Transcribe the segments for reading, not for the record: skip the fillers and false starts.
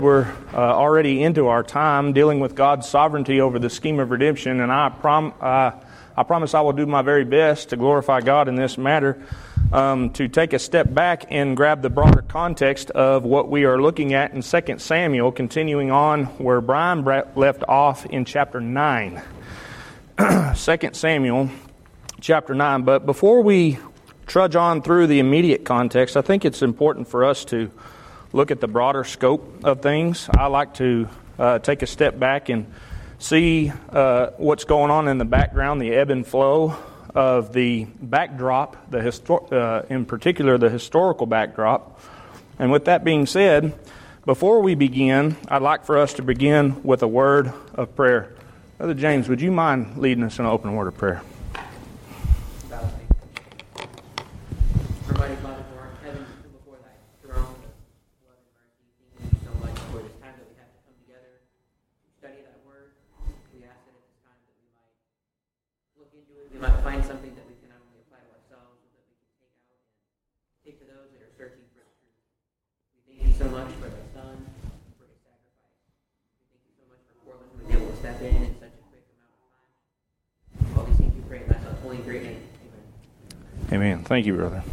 We're already into our time dealing with God's sovereignty over the scheme of redemption, and I promise I will do my very best to glorify God in this matter, to take a step back and grab the broader context of what we are looking at in 2 Samuel, continuing on where Brian left off in chapter 9. 2 Samuel chapter 9. But before we trudge on through the immediate context, I think it's important for us to look at the broader scope of things. I like to take a step back and see what's going on in the background, the ebb and flow of the backdrop, in particular the historical backdrop. And with that being said, before we begin, I'd like for us to begin with a word of prayer. Brother James, would you mind leading us in an open word of prayer? Might find something that we can not only apply to ourselves, but that we can take out and take to those that are searching for the truth. We thank you so much for the Son, for his sacrifice. We thank you so much for Portland who was able to step in such a quick amount of time. All these things we pray in thy Son's holy and great name. Amen. Thank you, brother.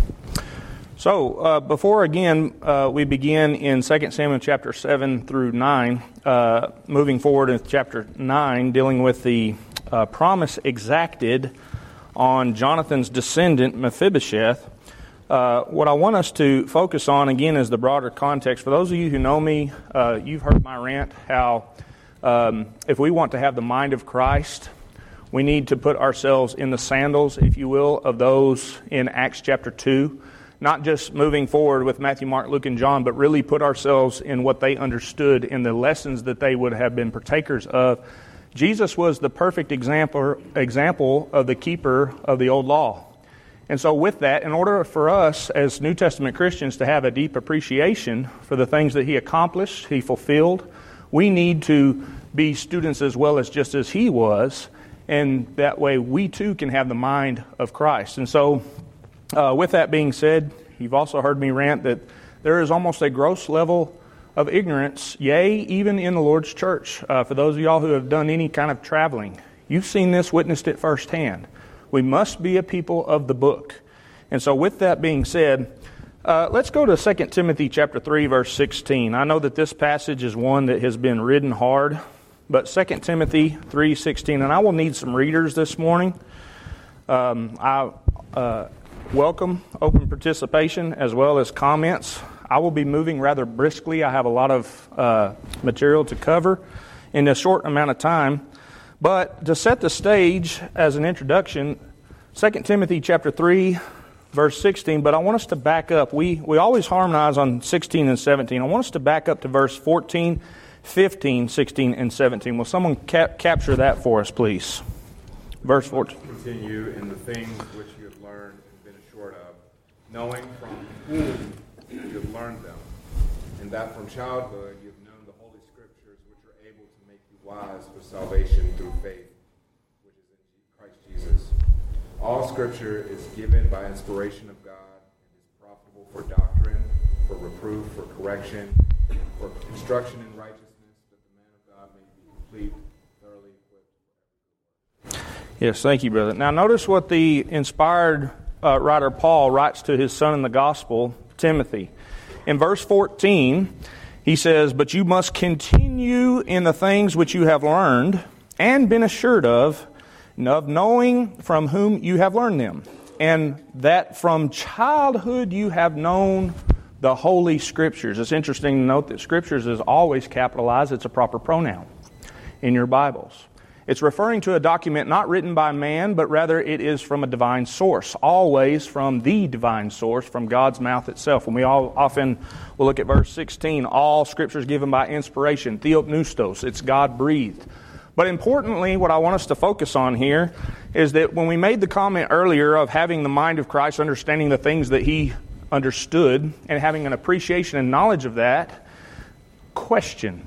So, before again we begin in 2 Samuel chapter 7 through 9, moving forward in chapter 9, dealing with the promise exacted on Jonathan's descendant, Mephibosheth, what I want us to focus on, again, is the broader context. For those of you who know me, you've heard my rant, how if we want to have the mind of Christ, we need to put ourselves in the sandals, if you will, of those in Acts chapter 2. Not just moving forward with Matthew, Mark, Luke, and John, but really put ourselves in what they understood in the lessons that they would have been partakers of. Jesus was the perfect example of the keeper of the old law. And so with that, in order for us as New Testament Christians to have a deep appreciation for the things that he accomplished, he fulfilled, we need to be students as well as just as he was, and that way we too can have the mind of Christ. And so with that being said, you've also heard me rant that there is almost a gross level of ignorance, yea, even in the Lord's church. For those of y'all who have done any kind of traveling, you've seen this, witnessed it firsthand. We must be a people of the book. And so with that being said, let's go to 2 Timothy chapter 3, verse 16. I know that this passage is one that has been ridden hard, but 2 Timothy 3:16, and I will need some readers this morning. I welcome open participation as well as comments. I will be moving rather briskly. I have a lot of material to cover in a short amount of time. But to set the stage as an introduction, 2 Timothy chapter 3, verse 16, but I want us to back up. We always harmonize on 16 and 17. I want us to back up to verse 14, 15, 16, and 17. Will someone capture that for us, please? Verse 14. Continue in the things which you have learned and been assured of, knowing from whom you have learned them, and that from childhood you have known the Holy Scriptures, which are able to make you wise for salvation through faith, which is in Christ Jesus. All Scripture is given by inspiration of God and is profitable for doctrine, for reproof, for correction, for instruction in righteousness, that the man of God may be complete, thoroughly equipped. Yes, thank you, brother. Now notice what the inspired writer Paul writes to his son in the gospel, Timothy. In verse 14, he says, "But you must continue in the things which you have learned and been assured of knowing from whom you have learned them, and that from childhood you have known the Holy Scriptures." It's interesting to note that Scriptures is always capitalized. It's a proper pronoun in your Bibles. It's referring to a document not written by man, but rather it is from a divine source, always from the divine source, from God's mouth itself. And we all often will look at verse 16, all Scripture is given by inspiration, theopneustos, it's God-breathed. But importantly, what I want us to focus on here is that when we made the comment earlier of having the mind of Christ, understanding the things that he understood, and having an appreciation and knowledge of that, question: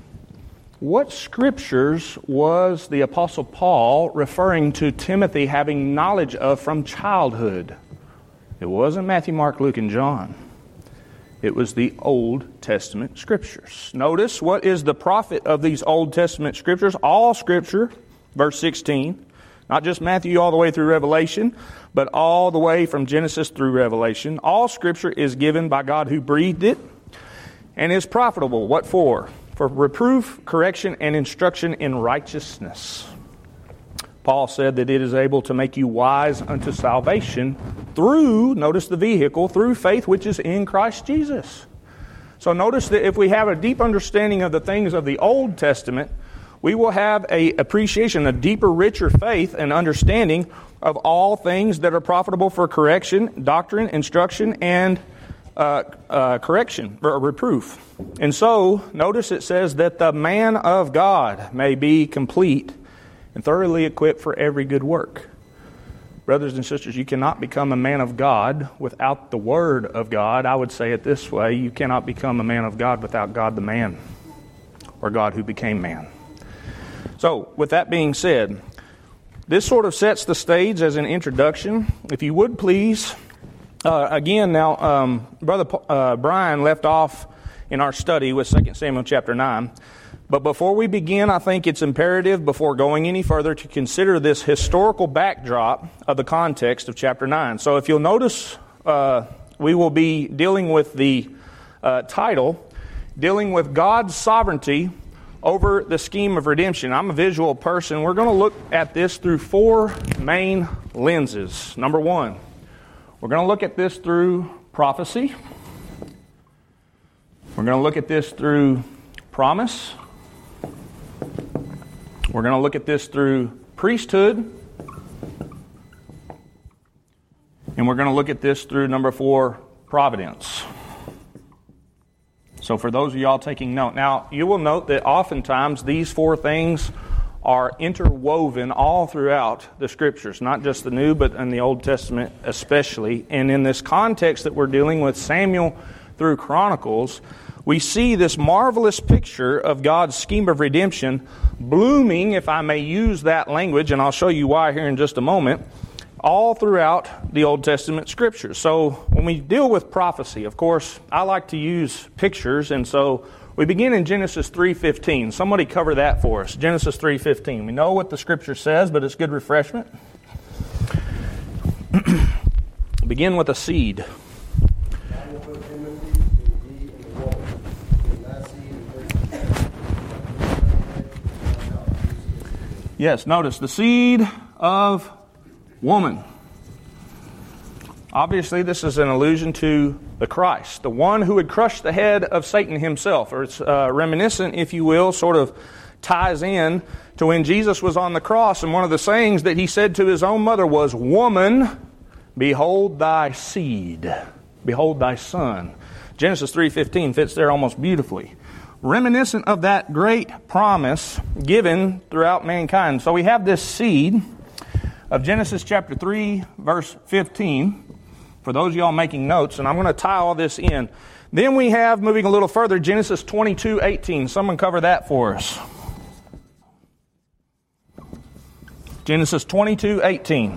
what Scriptures was the Apostle Paul referring to Timothy having knowledge of from childhood? It wasn't Matthew, Mark, Luke, and John. It was the Old Testament Scriptures. Notice, what is the profit of these Old Testament Scriptures? All Scripture, verse 16, not just Matthew all the way through Revelation, but all the way from Genesis through Revelation. All Scripture is given by God who breathed it and is profitable. What for? For reproof, correction, and instruction in righteousness. Paul said that it is able to make you wise unto salvation through, notice the vehicle, through faith which is in Christ Jesus. So notice that if we have a deep understanding of the things of the Old Testament, we will have a appreciation, a deeper, richer faith and understanding of all things that are profitable for correction, doctrine, instruction, and correction, or reproof. And so, notice it says that the man of God may be complete and thoroughly equipped for every good work. Brothers and sisters, you cannot become a man of God without the Word of God. I would say it this way: you cannot become a man of God without God the man, or God who became man. So, with that being said, this sort of sets the stage as an introduction. If you would please, Brother Brian left off in our study with 2 Samuel chapter 9. But before we begin, I think it's imperative, before going any further, to consider this historical backdrop of the context of chapter 9. So if you'll notice, we will be dealing with the title, Dealing with God's Sovereignty over the Scheme of Redemption. I'm a visual person. We're going to look at this through four main lenses. Number one, we're going to look at this through prophecy. We're going to look at this through promise. We're going to look at this through priesthood. And we're going to look at this through, number 4, providence. So for those of y'all taking note, now you will note that oftentimes these four things are interwoven all throughout the Scriptures, not just the New, but in the Old Testament especially. And in this context that we're dealing with, Samuel through Chronicles, we see this marvelous picture of God's scheme of redemption blooming, if I may use that language, and I'll show you why here in just a moment, all throughout the Old Testament Scriptures. So when we deal with prophecy, of course, I like to use pictures, and so we begin in Genesis 3:15. Somebody cover that for us. Genesis 3:15. We know what the Scripture says, but it's good refreshment. Begin with a seed. Yes, notice the seed of woman. Obviously, this is an allusion to the Christ, the one who would crush the head of Satan himself. Or it's reminiscent, if you will, sort of ties in to when Jesus was on the cross. And one of the sayings that he said to his own mother was, "Woman, behold thy seed. Behold thy son." Genesis 3:15 fits there almost beautifully. Reminiscent of that great promise given throughout mankind. So we have this seed of Genesis chapter 3, verse 15. For those of y'all making notes, and I'm going to tie all this in. Then we have, moving a little further, Genesis 22:18. Someone cover that for us. Genesis 22:18.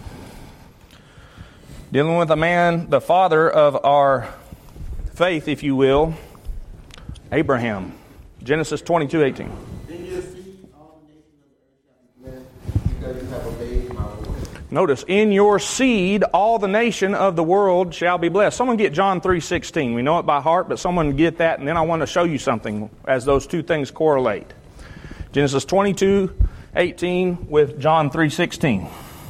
Dealing with a man, the father of our faith, if you will, Abraham. Genesis 22:18. Then your seed, all the nations of the earth shall be blessed, because you have obeyed my word. Notice, in your seed, all the nation of the world shall be blessed. Someone get John 3:16. We know it by heart, but someone get that, and then I want to show you something as those two things correlate. Genesis 22:18 with John 3:16.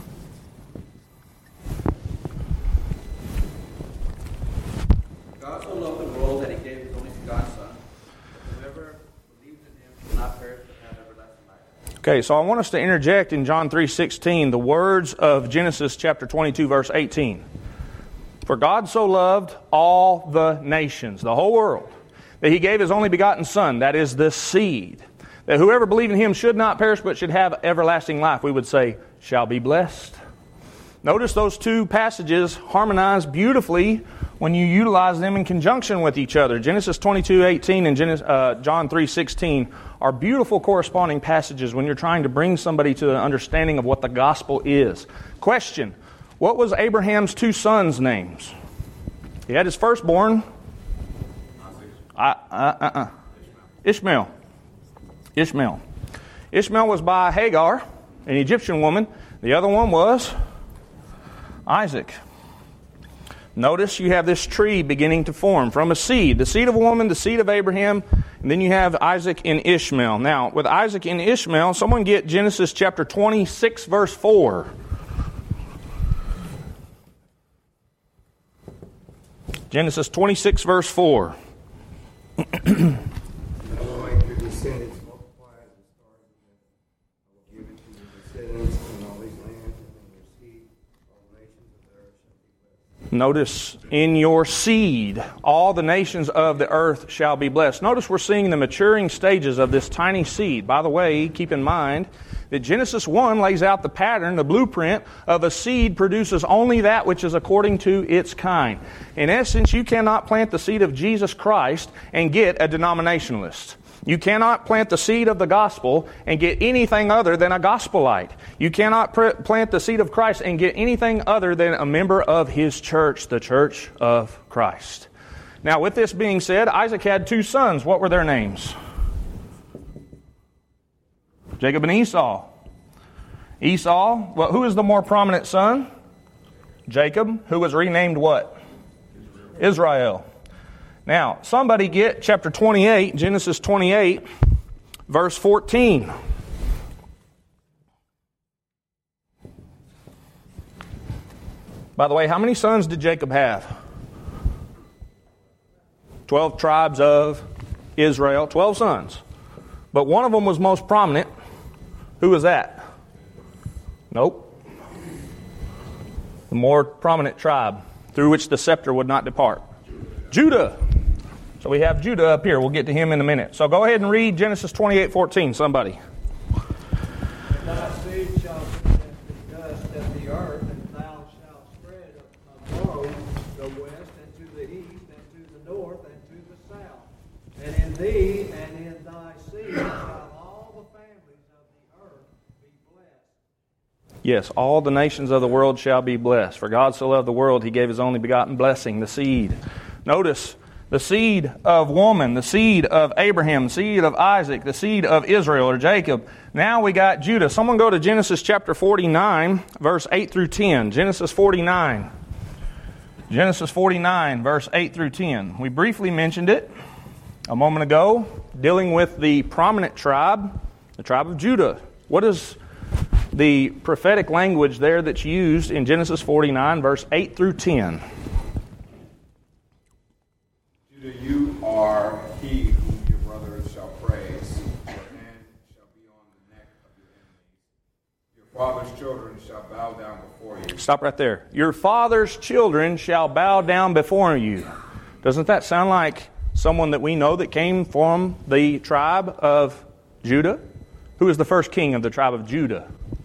God so loved the world that he gave his only begotten Son, that whoever believes in him shall not perish but have everlasting life. Okay, so I want us to interject in John 3:16 the words of Genesis chapter 22, verse 18. For God so loved all the nations, the whole world, that he gave his only begotten Son, that is the seed, that whoever believed in him should not perish but should have everlasting life. We would say, shall be blessed. Notice those two passages harmonize beautifully when you utilize them in conjunction with each other. Genesis 22:18 and John 3:16 are beautiful corresponding passages when you're trying to bring somebody to an understanding of what the gospel is. Question: what was Abraham's two sons' names? He had his firstborn, Ishmael. Ishmael was by Hagar, an Egyptian woman. The other one was Isaac. Notice you have this tree beginning to form from a seed. The seed of a woman, the seed of Abraham, and then you have Isaac and Ishmael. Now, with Isaac and Ishmael, someone get Genesis chapter 26, verse 4. Genesis 26, verse 4. Notice, in your seed, all the nations of the earth shall be blessed. Notice we're seeing the maturing stages of this tiny seed. By the way, keep in mind that Genesis 1 lays out the pattern, the blueprint of a seed produces only that which is according to its kind. In essence, you cannot plant the seed of Jesus Christ and get a denominationalist. You cannot plant the seed of the gospel and get anything other than a gospelite. You cannot plant the seed of Christ and get anything other than a member of His church, the Church of Christ. Now, with this being said, Isaac had two sons. What were their names? Jacob and Esau. Esau, well, who is the more prominent son? Jacob, who was renamed what? Israel. Now, somebody get chapter 28, Genesis 28, verse 14. By the way, how many sons did Jacob have? 12 tribes of Israel, 12 sons. But one of them was most prominent. Who was that? Nope. The more prominent tribe through which the scepter would not depart. Judah. So we have Judah up here. We'll get to him in a minute. So go ahead and read Genesis 28:14, somebody. And thy seed shall be as the dust of the earth, and thou shalt spread abroad the west, and to the east, and to the north, and to the south. And in thee and in thy seed shall all the families of the earth be blessed. Yes, all the nations of the world shall be blessed. For God so loved the world, He gave His only begotten blessing, the seed. Notice, the seed of woman, the seed of Abraham, the seed of Isaac, the seed of Israel or Jacob. Now we got Judah. Someone go to Genesis chapter 49, verse 8 through 10. Genesis 49. Genesis 49, verse 8 through 10. We briefly mentioned it a moment ago, dealing with the prominent tribe, the tribe of Judah. What is the prophetic language there that's used in Genesis 49, verse 8 through 10? Judah, you are he whom your brothers shall praise. Your hand shall be on the neck of your enemies. Your father's children shall bow down before you. Stop right there. Your father's children shall bow down before you. Doesn't that sound like someone that we know that came from the tribe of Judah? Who is the first king of the tribe of Judah?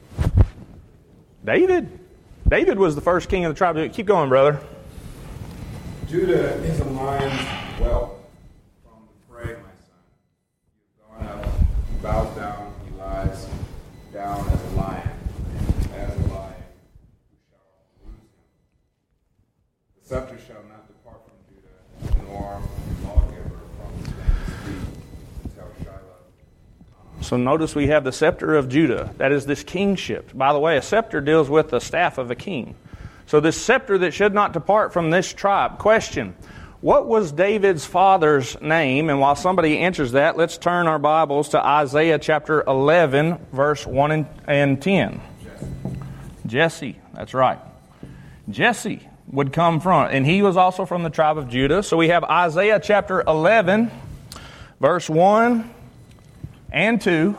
David. David was the first king of the tribe of Judah. Keep going, brother. Judah is a lion's whelp from the prey, my son. He has gone up, he bows down, he lies down as a lion, and as a lion who shall lose him. The scepter shall not depart from Judah, nor the lawgiver from his feet until Shiloh. So notice we have the scepter of Judah. That is this kingship. By the way, a scepter deals with the staff of a king. So this scepter that should not depart from this tribe. Question, what was David's father's name? And while somebody answers that, let's turn our Bibles to Isaiah chapter 11, verse 1 and 10. Jesse, that's right. Jesse would come from, and he was also from the tribe of Judah. So we have Isaiah chapter 11, verse 1 and 2.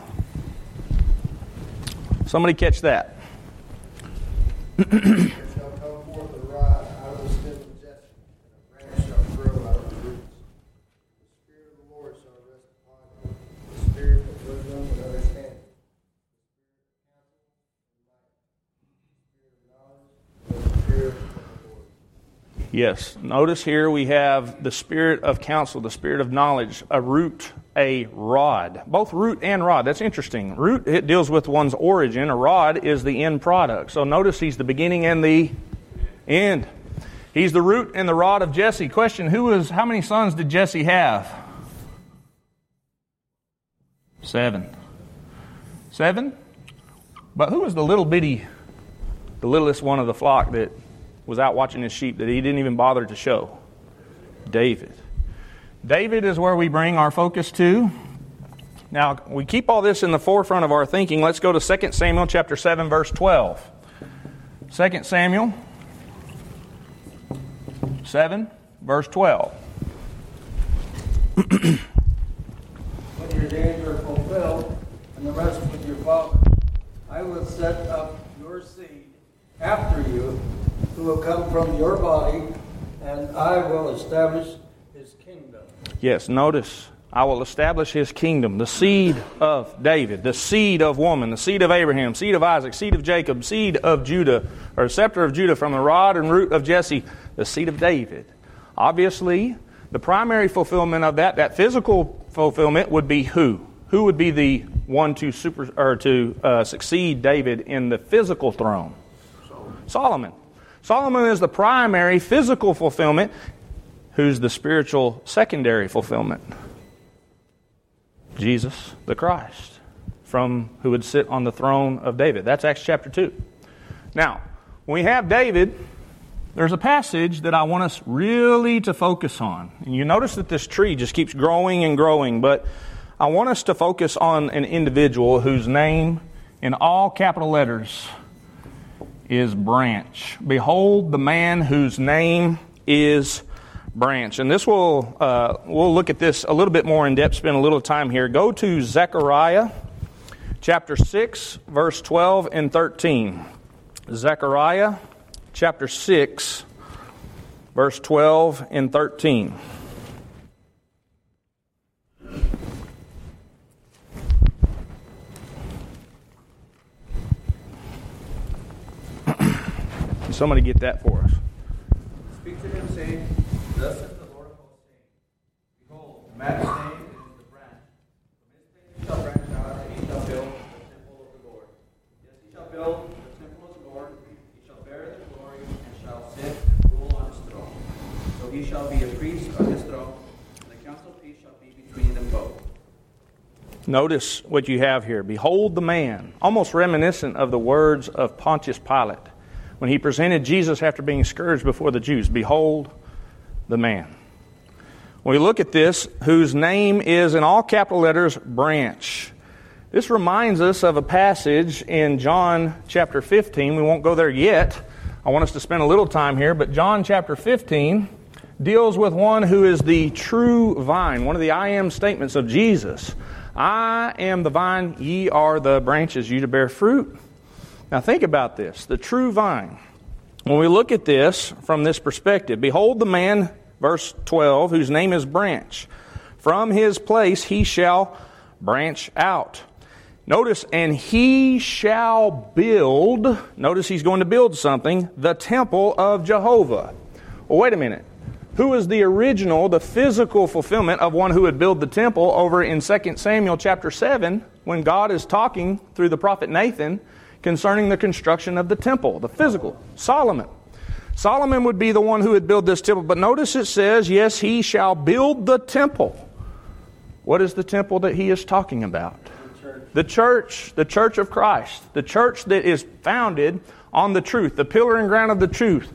Somebody catch that. Yes, notice here we have the spirit of counsel, the spirit of knowledge, a root, a rod. Both root and rod. That's interesting. Root, it deals with one's origin. A rod is the end product. So notice he's the beginning and the end. He's the root and the rod of Jesse. Question, how many sons did Jesse have? 7. 7? But who was the littlest one of the flock that was out watching his sheep that he didn't even bother to show? David. David is where we bring our focus to. Now, we keep all this in the forefront of our thinking. Let's go to 2 Samuel chapter 7, verse 12. 2 Samuel 7, verse 12. When your days are fulfilled and the rest with your father, I will set up your seed after you, who will come from your body, and I will establish his kingdom. Yes, notice, I will establish his kingdom, the seed of David, the seed of woman, the seed of Abraham, seed of Isaac, seed of Jacob, seed of Judah, or scepter of Judah from the rod and root of Jesse, the seed of David. Obviously, the primary fulfillment of that physical fulfillment would be who? Who would be the one to succeed David in the physical throne? Solomon. Solomon is the primary physical fulfillment. Who's the spiritual secondary fulfillment? Jesus the Christ, from who would sit on the throne of David. That's Acts chapter 2. Now, when we have David, there's a passage that I want us really to focus on. And you notice that this tree just keeps growing and growing, but I want us to focus on an individual whose name, in all capital letters, is Branch. Behold the man whose name is Branch. And this we'll look at this a little bit more in depth, spend a little time here. Go to Zechariah chapter 6, verse 12 and 13. Zechariah chapter 6, verse 12 and 13. Can somebody get that for us? Speak to him, saying, Thus says the Lord of hosts, saying, Behold, the man's name is the branch. From his place he shall branch out, and he shall build the temple of the Lord. Yes, he shall build the temple of the Lord. He shall bear the glory, and shall sit and rule on his throne. So he shall be a priest on his throne, and the council of peace shall be between them both. Notice what you have here. Behold the man, almost reminiscent of the words of Pontius Pilate when he presented Jesus after being scourged before the Jews. Behold the man. When we look at this, whose name is, in all capital letters, Branch. This reminds us of a passage in John chapter 15. We won't go there yet. I want us to spend a little time here, but John chapter 15 deals with one who is the true vine, one of the I am statements of Jesus. I am the vine, ye are the branches, you to bear fruit. Now think about this, the true vine. When we look at this from this perspective, behold the man, verse 12, whose name is Branch. From his place he shall branch out. Notice, and he shall build, notice he's going to build something, the temple of Jehovah. Well, wait a minute. Who is the original, the physical fulfillment of one who would build the temple over in 2 Samuel chapter 7 when God is talking through the prophet Nathan concerning the construction of the temple, the physical? Solomon. Solomon would be the one who would build this temple. But notice it says, yes, he shall build the temple. What is the temple that he is talking about? The church of Christ. The church that is founded on the truth, the pillar and ground of the truth.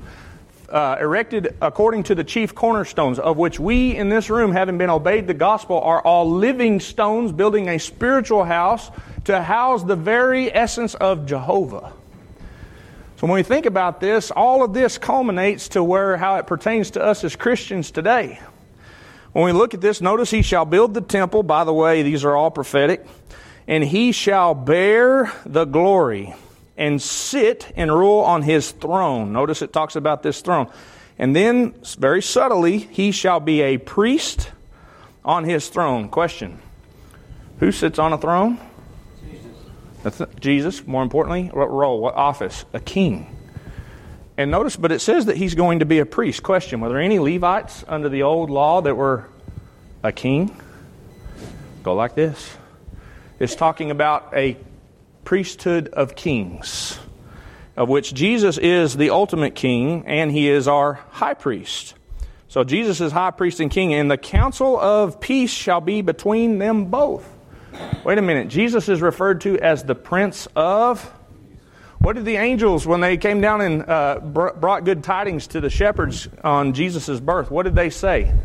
Erected according to the chief cornerstones, of which we in this room, having been obeyed the gospel, are all living stones building a spiritual house to house the very essence of Jehovah. So when we think about this, all of this culminates to how it pertains to us as Christians today. When we look at this, notice he shall build the temple. By the way, these are all prophetic. And he shall bear the glory and sit and rule on his throne. Notice it talks about this throne. And then, very subtly, he shall be a priest on his throne. Question: who sits on a throne? Jesus. Jesus, more importantly. What role? What office? A king. And notice, but it says that he's going to be a priest. Question: were there any Levites under the old law that were a king? Go like this. It's talking about a priesthood of kings, of which Jesus is the ultimate king, and he is our high priest. So Jesus is high priest and king, and the council of peace shall be between them both. Wait a minute. Jesus is referred to as the Prince of... What did the angels, when they came down and brought good tidings to the shepherds on Jesus' birth, what did they say?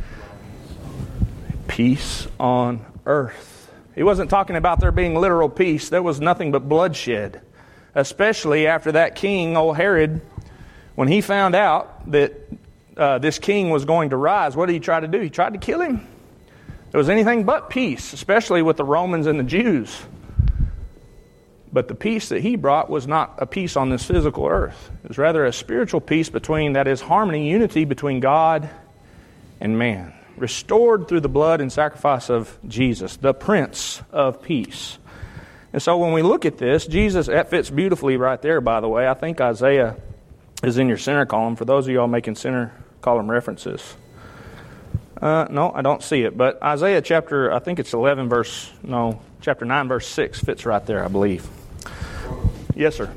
Peace on earth. He wasn't talking about there being literal peace. There was nothing but bloodshed. Especially after that king, old Herod, when he found out that this king was going to rise, what did he try to do? He tried to kill him. There was anything but peace, especially with the Romans and the Jews. But the peace that he brought was not a peace on this physical earth. It was rather a spiritual peace that is harmony, unity between God and man, restored through the blood and sacrifice of Jesus, the Prince of Peace. And so when we look at this, Jesus, that fits beautifully right there, by the way. I think Isaiah is in your center column, for those of you all making center column references. No, I don't see it. But Isaiah chapter 9, verse 6 fits right there, I believe. Yes, sir.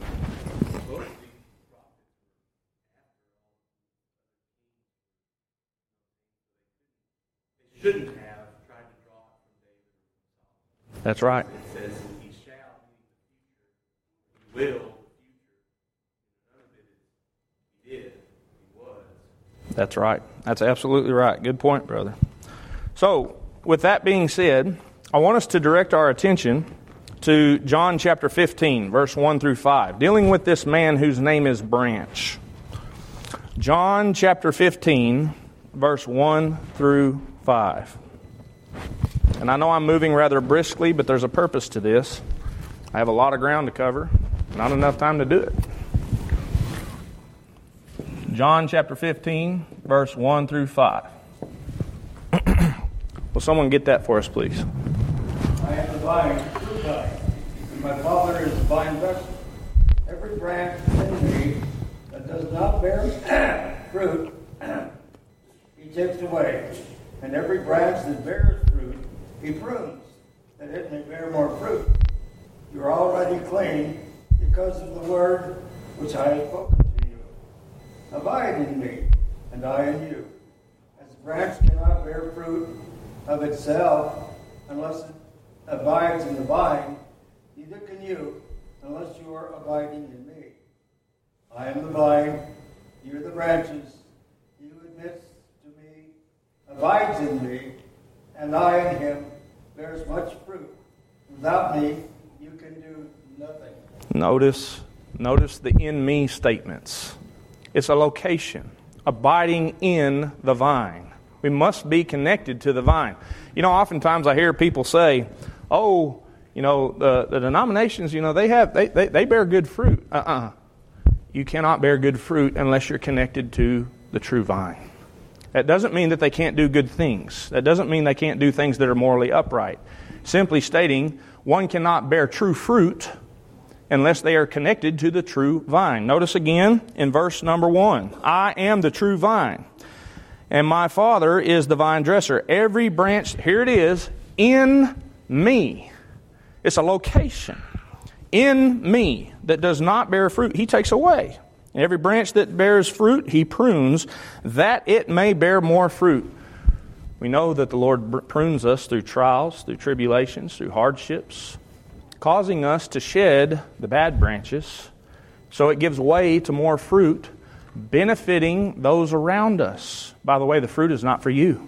Shouldn't have tried to draw it from David. That's right. It says, he shall be the future. He will, the future. None of it is, he did, he was. That's right. That's absolutely right. Good point, brother. So, with that being said, I want us to direct our attention to John chapter 15, verse 1 through 5, dealing with this man whose name is Branch. John chapter 15, verse 1 through 5. And I know I'm moving rather briskly, but there's a purpose to this. I have a lot of ground to cover, not enough time to do it. John chapter 15, verse 1 through 5. Will someone get that for us, please? I am the vine, true vine, and my Father is the vine dresser. Every branch in me that does not bear fruit, he takes away. And every branch that bears fruit, he prunes, that it may bear more fruit. You are already clean because of the word which I have spoken to you. Abide in me, and I in you. As a branch cannot bear fruit of itself unless it abides in the vine, neither can you unless you are abiding in me. I am the vine, you are the branches. He who admits to me abides in me, and I in him bears much fruit. Without me, you can do nothing. Notice the in me statements. It's a location, abiding in the vine. We must be connected to the vine. You know, oftentimes I hear people say, "Oh, you know, the denominations, you know, they bear good fruit." You cannot bear good fruit unless you're connected to the true vine. That doesn't mean that they can't do good things. That doesn't mean they can't do things that are morally upright. Simply stating, one cannot bear true fruit unless they are connected to the true vine. Notice again in verse number 1, I am the true vine, and my Father is the vine dresser. Every branch, here it is, in me. It's a location. In me that does not bear fruit, he takes away. Every branch that bears fruit, he prunes, that it may bear more fruit. We know that the Lord prunes us through trials, through tribulations, through hardships, causing us to shed the bad branches, so it gives way to more fruit, benefiting those around us. By the way, the fruit is not for you.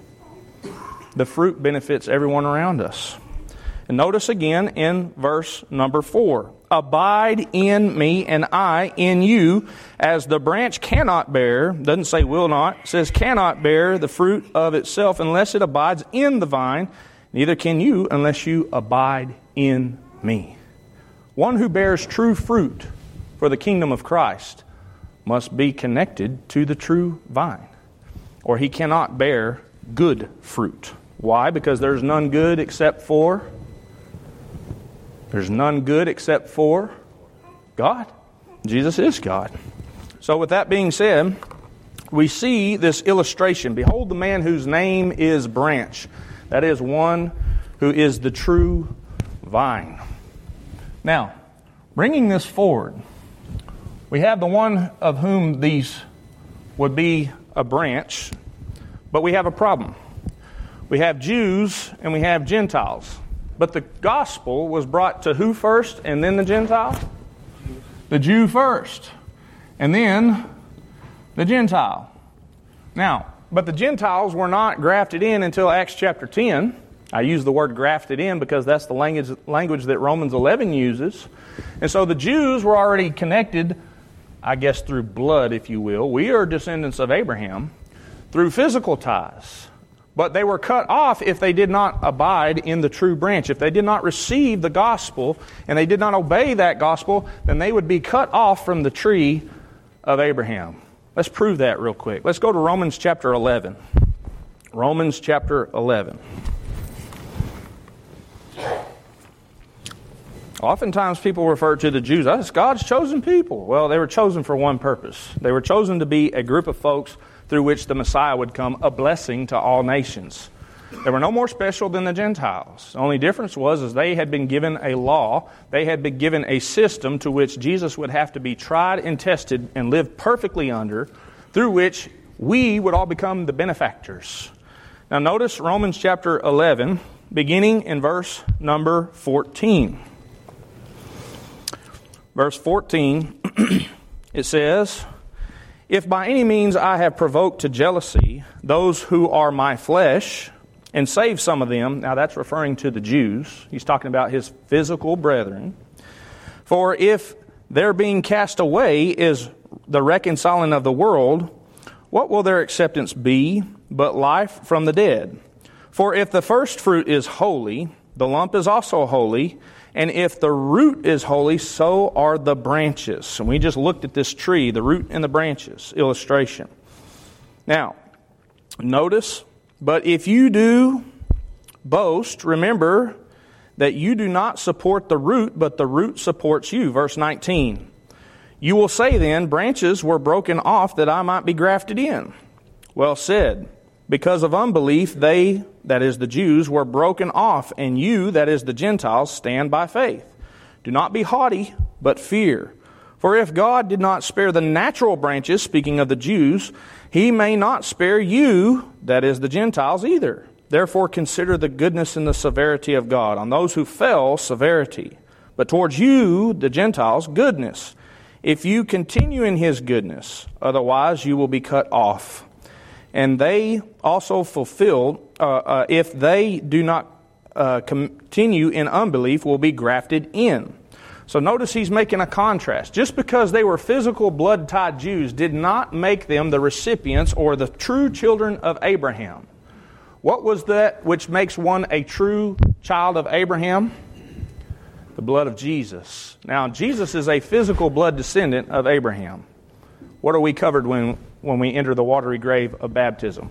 The fruit benefits everyone around us. And notice again in verse number 4. Abide in me and I in you, as the branch cannot bear, doesn't say will not, it says cannot bear the fruit of itself unless it abides in the vine. Neither can you unless you abide in me. One who bears true fruit for the kingdom of Christ must be connected to the true vine, or he cannot bear good fruit. Why? Because there's none good except for God. Jesus is God. So with that being said, we see this illustration. Behold the man whose name is Branch. That is one who is the true vine. Now, bringing this forward, we have the one of whom these would be a branch, but we have a problem. We have Jews and we have Gentiles. But the gospel was brought to who first and then the Gentile? The Jew first. And then the Gentile. Now, but the Gentiles were not grafted in until Acts chapter 10. I use the word grafted in because that's the language that Romans 11 uses. And so the Jews were already connected, I guess through blood, if you will. We are descendants of Abraham through physical ties. But they were cut off if they did not abide in the true branch. If they did not receive the gospel and they did not obey that gospel, then they would be cut off from the tree of Abraham. Let's prove that real quick. Let's go to Romans chapter 11. Romans chapter 11. Oftentimes people refer to the Jews as God's chosen people. Well, they were chosen for one purpose. They were chosen to be a group of folks through which the Messiah would come, a blessing to all nations. They were no more special than the Gentiles. The only difference was they had been given a law, they had been given a system to which Jesus would have to be tried and tested and live perfectly under, through which we would all become the benefactors. Now notice Romans chapter 11, beginning in verse number 14. Verse 14, it says, "If by any means I have provoked to jealousy those who are my flesh, and saved some of them," now that's referring to the Jews. He's talking about his physical brethren. "For if their being cast away is the reconciling of the world, what will their acceptance be but life from the dead? For if the first fruit is holy, the lump is also holy, and if the root is holy, so are the branches." And we just looked at this tree, the root and the branches illustration. Now, notice, "But if you do boast, remember that you do not support the root, but the root supports you." Verse 19. "You will say then, branches were broken off that I might be grafted in. Well said. Because of unbelief, they, that is the Jews, were broken off, and you, that is the Gentiles, stand by faith. Do not be haughty, but fear. For if God did not spare the natural branches," speaking of the Jews, "He may not spare you," that is the Gentiles, "either. Therefore consider the goodness and the severity of God. On those who fell, severity. But towards you, the Gentiles, goodness. If you continue in His goodness, otherwise you will be cut off. And they also fulfilled, if they do not continue in unbelief, will be grafted in." So notice he's making a contrast. Just because they were physical blood-tied Jews did not make them the recipients or the true children of Abraham. What was that which makes one a true child of Abraham? The blood of Jesus. Now, Jesus is a physical blood descendant of Abraham. What are we covered when we enter the watery grave of baptism?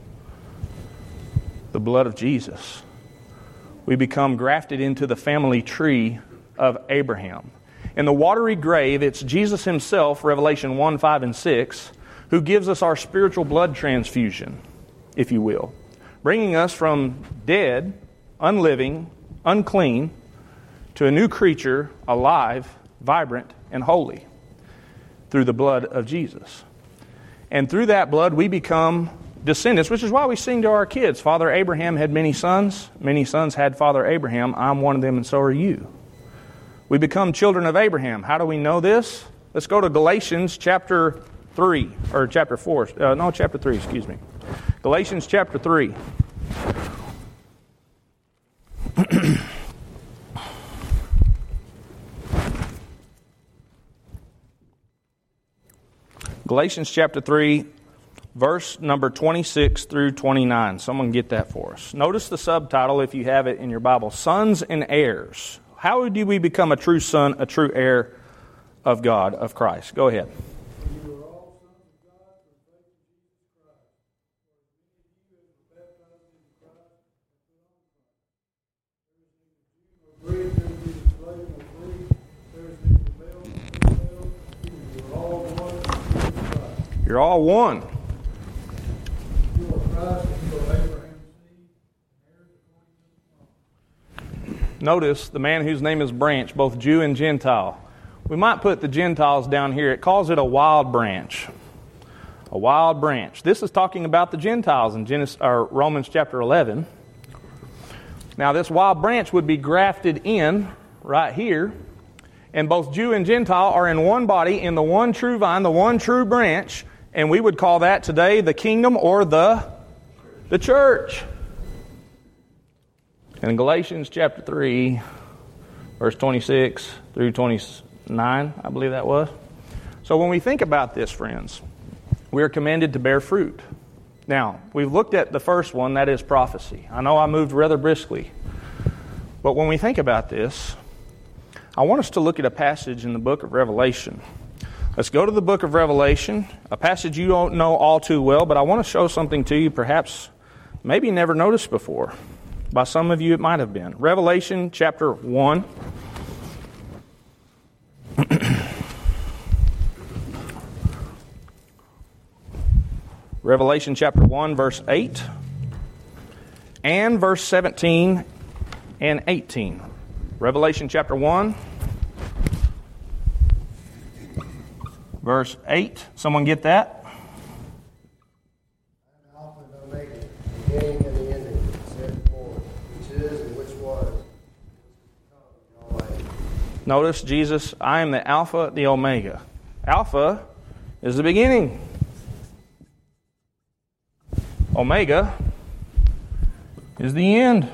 The blood of Jesus. We become grafted into the family tree of Abraham. In the watery grave, it's Jesus Himself, Revelation 1, 5, and 6, who gives us our spiritual blood transfusion, if you will, bringing us from dead, unliving, unclean, to a new creature, alive, vibrant, and holy, through the blood of Jesus. And through that blood, we become descendants, which is why we sing to our kids, "Father Abraham had many sons had Father Abraham. I'm one of them, and so are you." We become children of Abraham. How do we know this? Let's go to Galatians chapter 3, or chapter 4. Chapter 3, excuse me. Galatians chapter 3. Galatians chapter 3, verse number 26 through 29. Someone get that for us. Notice the subtitle, if you have it in your Bible, Sons and Heirs. How do we become a true son, a true heir of God, of Christ? Go ahead. You are all sons of God through faith in Jesus Christ. For as many of you as were baptized into Christ have put on Christ. There is neither Jew nor Greek, there is neither slave nor free, there is neither male nor female. You are all one in Jesus Christ. You're all one. You are Christ and you are Abraham's seed, and heirs according to the promise. Notice the man whose name is Branch, both Jew and Gentile. We might put the Gentiles down here. It calls it a wild branch. A wild branch. This is talking about the Gentiles in Romans chapter 11. Now, this wild branch would be grafted in right here, and both Jew and Gentile are in one body, in the one true vine, the one true branch, and we would call that today the kingdom or the church. And in Galatians chapter 3, verse 26 through 29, I believe that was. So when we think about this, friends, we are commanded to bear fruit. Now, we've looked at the first one, that is prophecy. I know I moved rather briskly. But when we think about this, I want us to look at a passage in the book of Revelation. Let's go to the book of Revelation, a passage you don't know all too well, but I want to show something to you perhaps maybe you never noticed before. By some of you it might have been. Revelation chapter 1. Revelation chapter 1, verse 8, and verse 17 and 18. Revelation chapter 1, verse 8. Someone get that? Alpha and Omega, the beginning and the ending, said the Lord, which is and which was, Yahweh. Notice Jesus, I am the Alpha, the Omega. Alpha is the beginning. Omega is the end.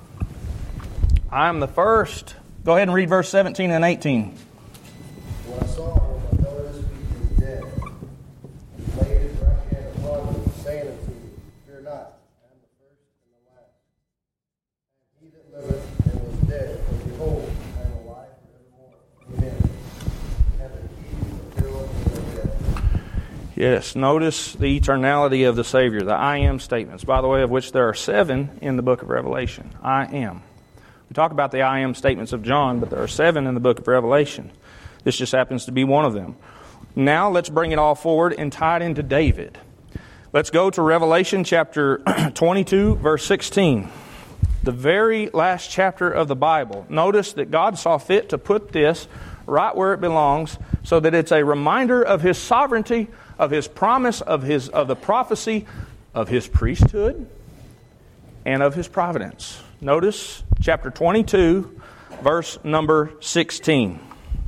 I am the first. Go ahead and read verse 17 and 18. When I saw him, I fell at his feet as dead. He laid his right hand upon me, saying unto me, Fear not, I am the first and the last. I am he that liveth and was dead, and behold, I am alive forevermore. Amen. And the keys of hell and of death. Yes, notice the eternality of the Savior, the I am statements, by the way, of which there are 7 in the book of Revelation. I am. We talk about the I am statements of John, but there are 7 in the book of Revelation. This just happens to be one of them. Now let's bring it all forward and tie it into David. Let's go to Revelation chapter 22, verse 16. The very last chapter of the Bible. Notice that God saw fit to put this right where it belongs so that it's a reminder of His sovereignty, of His promise, of the prophecy, of His priesthood, and of His providence. Notice chapter 22, verse number 16.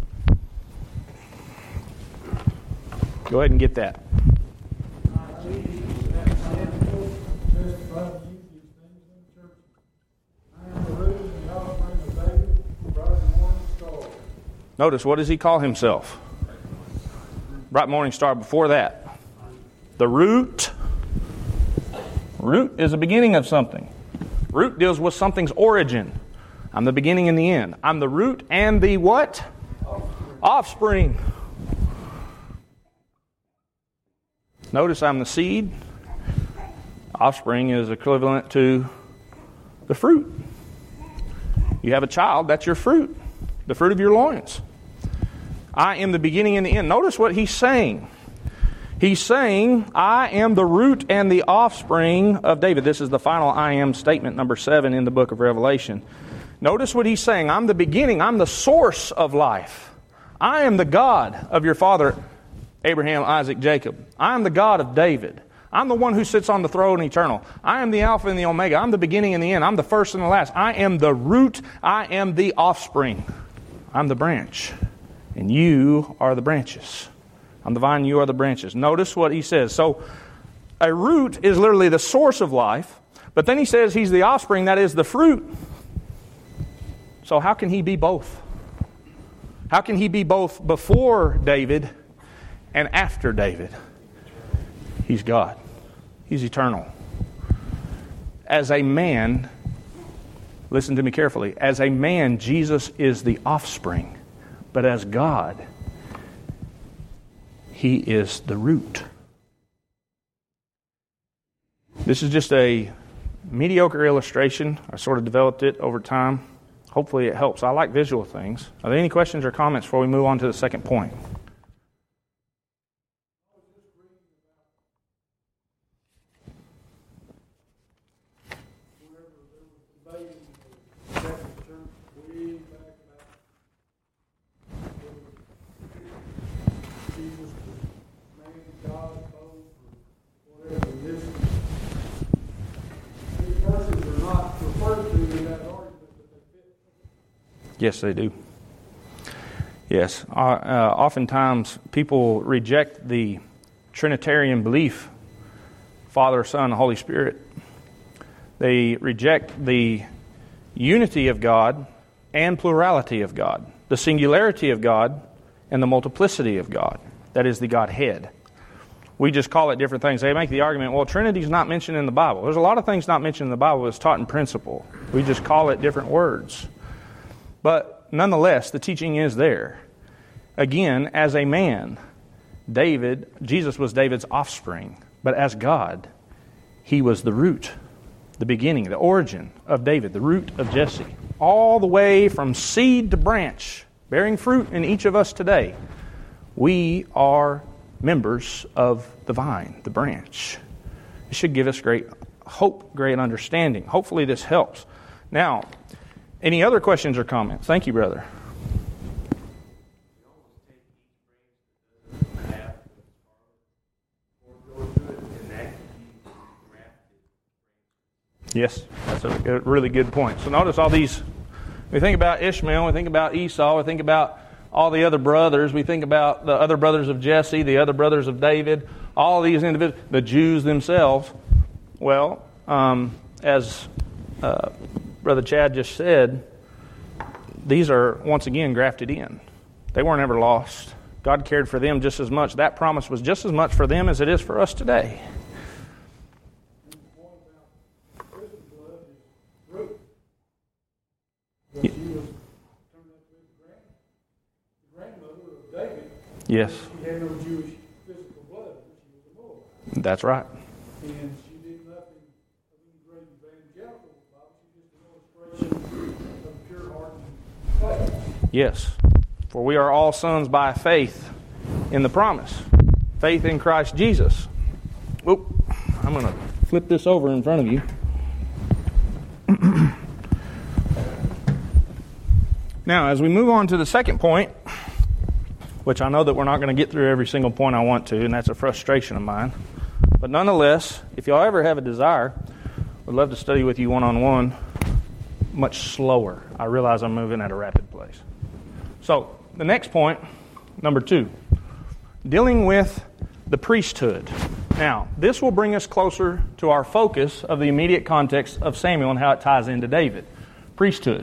Go ahead and get that. Notice, what does He call Himself? Bright morning star. Before that, the root. Root is the beginning of something. Root deals with something's origin. I'm the beginning and the end. I'm the root and the what? Offspring. Notice I'm the seed. Offspring is equivalent to the fruit. You have a child, that's your fruit. The fruit of your loins. I am the beginning and the end. Notice what he's saying. He's saying, I am the root and the offspring of David. This is the final I am statement, number 7 in the book of Revelation. Notice what he's saying. I'm the beginning. I'm the source of life. I am the God of your father, Abraham, Isaac, Jacob. I am the God of David. I'm the one who sits on the throne eternal. I am the Alpha and the Omega. I'm the beginning and the end. I'm the first and the last. I am the root. I am the offspring. I'm the branch. And you are the branches. I'm the vine, you are the branches. Notice what he says. So, a root is literally the source of life. But then he says he's the offspring, that is the fruit. So how can he be both? How can he be both before David and after David? He's God. He's eternal. As a man, listen to me carefully, as a man, Jesus is the offspring. But as God, He is the root. This is just a mediocre illustration. I sort of developed it over time. Hopefully it helps. I like visual things. Are there any questions or comments before we move on to the second point? These verses are not referred to in that Yes, they do. Yes. Oftentimes, people reject the Trinitarian belief, Father, Son, Holy Spirit. They reject the unity of God and plurality of God, the singularity of God and the multiplicity of God. That is the Godhead. We just call it different things. They make the argument, well, Trinity is not mentioned in the Bible. There's a lot of things not mentioned in the Bible that's taught in principle. We just call it different words. But nonetheless, the teaching is there. Again, as a man, Jesus was David's offspring. But as God, He was the root, the beginning, the origin of David, the root of Jesse. All the way from seed to branch, bearing fruit in each of us today. We are members of the vine, the branch. It should give us great hope, great understanding. Hopefully this helps. Now, any other questions or comments? Thank you, brother. Yes, that's a really good point. So notice all these, we think about Ishmael, we think about Esau, we think about all the other brothers, we think about the other brothers of Jesse, the other brothers of David, all these individuals, the Jews themselves. Well, as Brother Chad just said, these are once again grafted in. They weren't ever lost. God cared for them just as much. That promise was just as much for them as it is for us today. Yes. She had no Jewish physical blood, but she was a Moabite. That's right. And she did nothing of any great evangelical life. She just an illustration of pure heart and faith. Yes. For we are all sons by faith in the promise. Faith in Christ Jesus. Whoop. I'm going to flip this over in front of you. Now, as we move on to the second point, which I know that we're not going to get through every single point I want to, and that's a frustration of mine. But nonetheless, if y'all ever have a desire, I'd love to study with you one-on-one much slower. I realize I'm moving at a rapid pace. So, the next point, number 2, dealing with the priesthood. Now, this will bring us closer to our focus of the immediate context of Samuel and how it ties into David. Priesthood.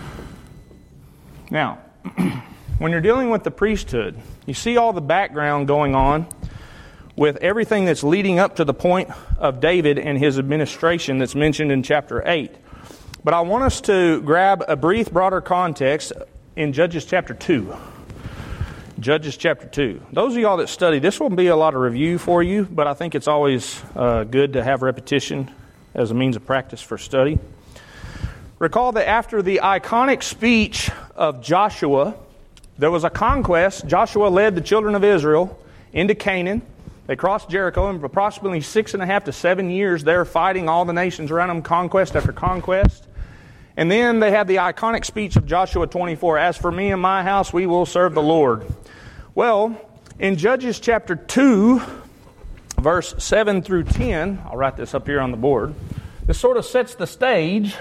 Now, when you're dealing with the priesthood, you see all the background going on with everything that's leading up to the point of David and his administration that's mentioned in chapter 8. But I want us to grab a brief, broader context in Judges chapter 2. Judges chapter 2. Those of y'all that study, this will be a lot of review for you, but I think it's always good to have repetition as a means of practice for study. Recall that after the iconic speech of Joshua, there was a conquest. Joshua led the children of Israel into Canaan. They crossed Jericho, and for approximately 6.5 to 7 years, they're fighting all the nations around them, conquest after conquest. And then they had the iconic speech of Joshua 24, "As for me and my house, we will serve the Lord." Well, in Judges chapter 2, verse 7 through 10, I'll write this up here on the board, this sort of sets the stage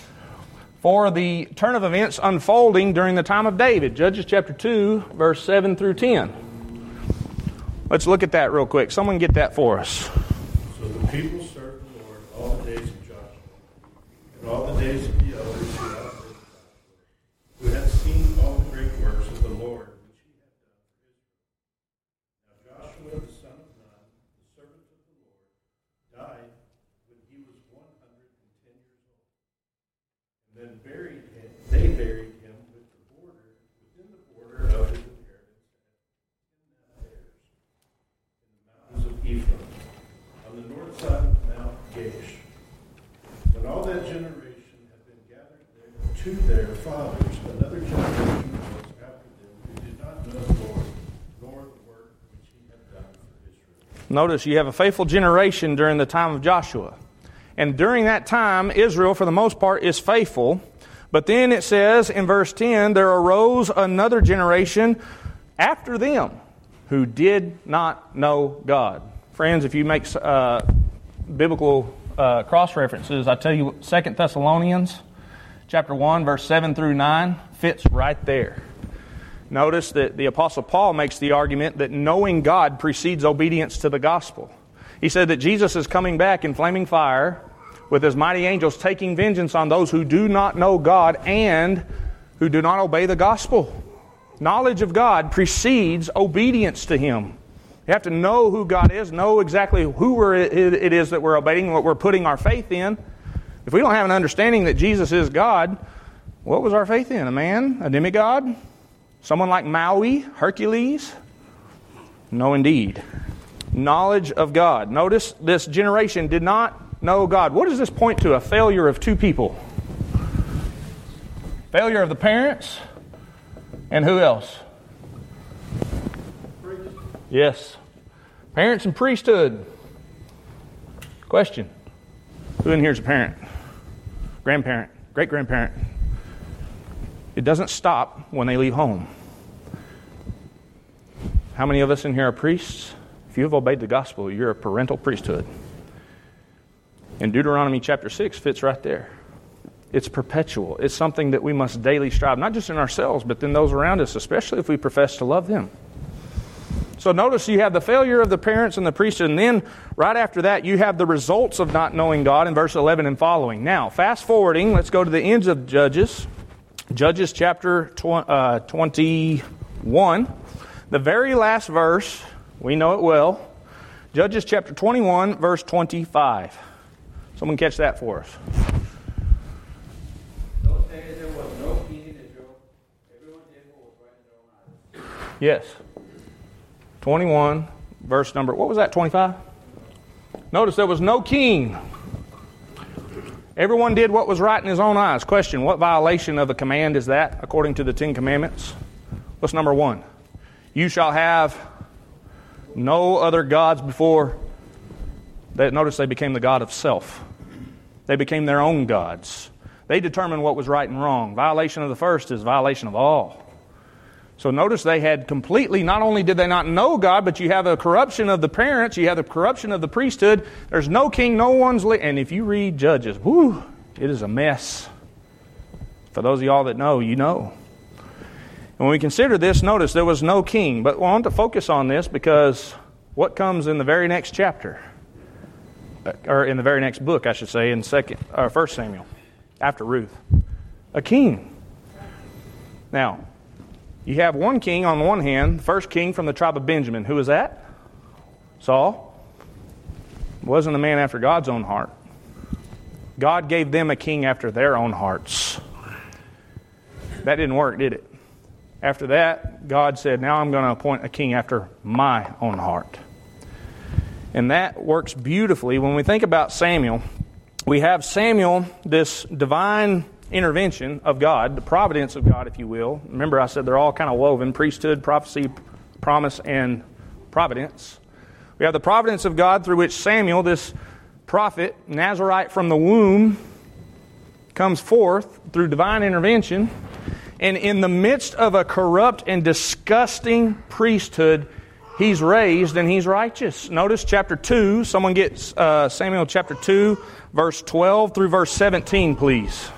for the turn of events unfolding during the time of David. Judges chapter 2, verse 7 through 10. Let's look at that real quick. Someone get that for us. So the people served the Lord all the days of Joshua, and all the days of the elders who outlived Joshua, who had seen all the great works of the Lord which he had done for Israel. Now Joshua the son of Nun, the servant of the Lord, died when he was 110 years old. And then they buried him within the border of his inheritance in Mount Ayers, in the mountains of Ephraim, on the north side of Mount Gaish. When all that generation had been gathered there to their fathers, another generation was after them who did not know the Lord, nor the work which he had done for Israel. Notice you have a faithful generation during the time of Joshua. And during that time, Israel, for the most part, is faithful. But then it says in verse 10, there arose another generation after them who did not know God. Friends, if you make biblical cross-references, I tell you 2 Thessalonians chapter 1, verse 7 through 9 fits right there. Notice that the Apostle Paul makes the argument that knowing God precedes obedience to the gospel. He said that Jesus is coming back in flaming fire with His mighty angels taking vengeance on those who do not know God and who do not obey the gospel. Knowledge of God precedes obedience to Him. You have to know who God is, know exactly who it is that we're obeying, what we're putting our faith in. If we don't have an understanding that Jesus is God, what was our faith in? A man? A demigod? Someone like Maui? Hercules? No, indeed. Knowledge of God. Notice this generation did not know God. What does this point to? A failure of two people. Failure of the parents. And who else? Yes. Parents and priesthood. Question. Who in here is a parent? Grandparent? Great-grandparent? It doesn't stop when they leave home. How many of us in here are priests? If you have obeyed the gospel, you're a parental priesthood. And Deuteronomy chapter 6 fits right there. It's perpetual. It's something that we must daily strive, not just in ourselves, but in those around us, especially if we profess to love them. So notice you have the failure of the parents and the priesthood, and then right after that you have the results of not knowing God in verse 11 and following. Now, fast forwarding, let's go to the ends of Judges. Judges chapter 21. The very last verse, we know it well. Judges chapter 21, verse 25. Someone catch that for us. Those days there was no king in Israel. Everyone did what was right in their own eyes. Yes. 21, verse number, what was that, 25? Notice there was no king. Everyone did what was right in his own eyes. Question, what violation of a command is that according to the Ten Commandments? What's number 1? You shall have no other gods before. Notice they became the god of self. They became their own gods. They determined what was right and wrong. Violation of the first is violation of all. So notice they had completely, not only did they not know God, but you have a corruption of the parents, you have the corruption of the priesthood. There's no king, no one's... And if you read Judges, whoo, it is a mess. For those of y'all that know, you know. And when we consider this, notice there was no king. But we want to focus on this because what comes in the very next chapter, or in the very next book, I should say, in 1 Samuel, after Ruth, a king. Now, you have one king on one hand, the first king from the tribe of Benjamin. Who was that? Saul. Wasn't a man after God's own heart. God gave them a king after their own hearts. That didn't work, did it? After that, God said, now I'm going to appoint a king after my own heart. And that works beautifully. When we think about Samuel, we have Samuel, this divine intervention of God, the providence of God, if you will. Remember I said they're all kind of woven, priesthood, prophecy, promise, and providence. We have the providence of God through which Samuel, this prophet, Nazarite from the womb, comes forth through divine intervention. And in the midst of a corrupt and disgusting priesthood, he's raised and he's righteous. Notice chapter 2. Someone get Samuel chapter 2, verse 12 through verse 17, please.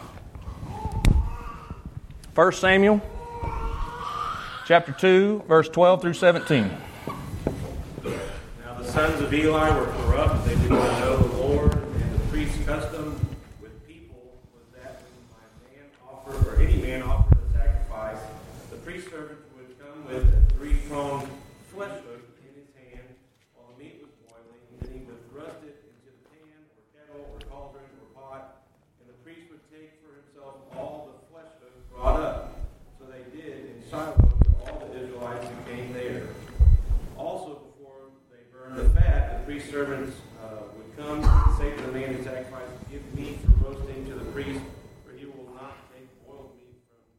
1 Samuel chapter 2, verse 12 through 17. Now the sons of Eli were corrupt. They did not know the Lord, and the priest's custom with people was that when a man offered, or any man offered a sacrifice, the priest servant would come with a three-pronged flesh hook in his hand while the meat was boiling, and he would thrust it into the pan or kettle or cauldron or pot, and the priest would take for himself all the flesh hook brought up. So they did in Shiloh to all the Israelites who came there. Also, before they burned the fat, the priest servants would come and say to the man who sacrificed, give meat for roasting to the priest, for he will not take boiled meat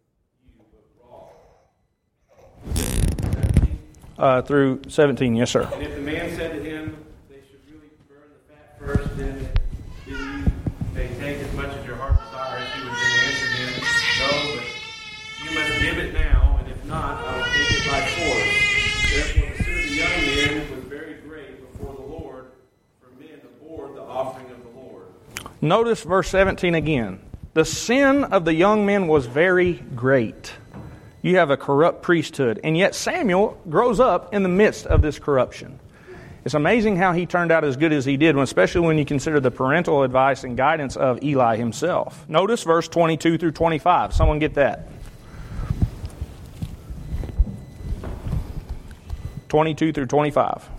from you, but raw. Through 17, yes, sir. And if the man said to him, they should really burn the fat first, then you may take as much as your heart desires, he would then answer him, no, but you must give it now, and if not, I will take it by force. Therefore the sin of the young men was very great before the Lord, for men abhorred the offering of the Lord. Notice verse 17 again. The sin of the young men was very great. You have a corrupt priesthood. And yet Samuel grows up in the midst of this corruption. It's amazing how he turned out as good as he did, especially when you consider the parental advice and guidance of Eli himself. Notice verse 22 through 25. Someone get that. 22 through 25.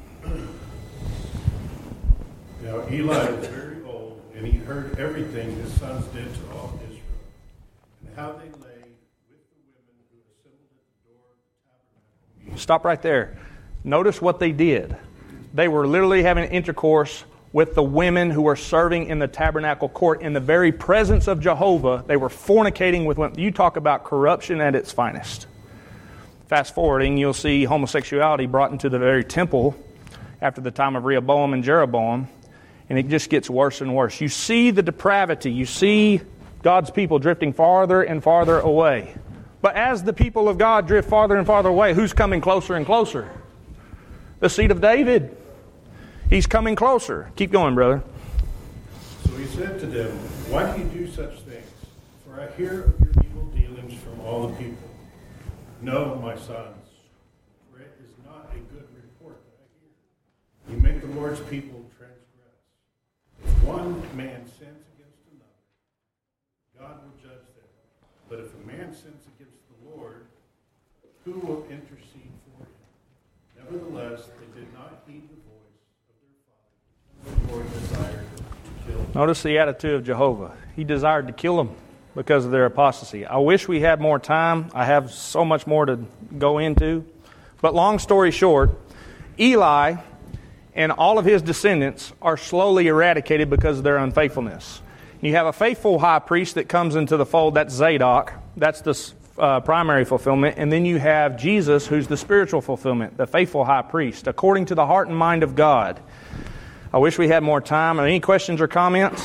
Now Eli was very old, and he heard everything his sons did to all Israel, and how they lay with the women who assembled at the door of the tabernacle. Stop right there. Notice what they did. They were literally having intercourse with the women who were serving in the tabernacle court in the very presence of Jehovah. They were fornicating with women. You talk about corruption at its finest. Fast forwarding, you'll see homosexuality brought into the very temple after the time of Rehoboam and Jeroboam, and it just gets worse and worse. You see the depravity. You see God's people drifting farther and farther away. But as the people of God drift farther and farther away, who's coming closer and closer? The seed of David. He's coming closer. Keep going, brother. So he said to them, "Why do you do such things? For I hear of your evil dealings from all the people. No, my sons, for it is not a good report that I hear. You make the Lord's people transgress. If one man sins against another, God will judge them. But if a man sins against the Lord, who will intercede for him? Nevertheless, they did not heed the voice of their father. The Lord desired to kill them." Notice the attitude of Jehovah. He desired to kill them because of their apostasy. I wish we had more time. I have so much more to go into. But long story short, Eli and all of his descendants are slowly eradicated because of their unfaithfulness. You have a faithful high priest that comes into the fold. That's Zadok. That's the primary fulfillment. And then you have Jesus, who's the spiritual fulfillment, the faithful high priest, according to the heart and mind of God. I wish we had more time. Any questions or comments?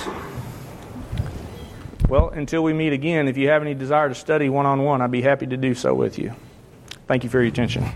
Well, until we meet again, if you have any desire to study one-on-one, I'd be happy to do so with you. Thank you for your attention.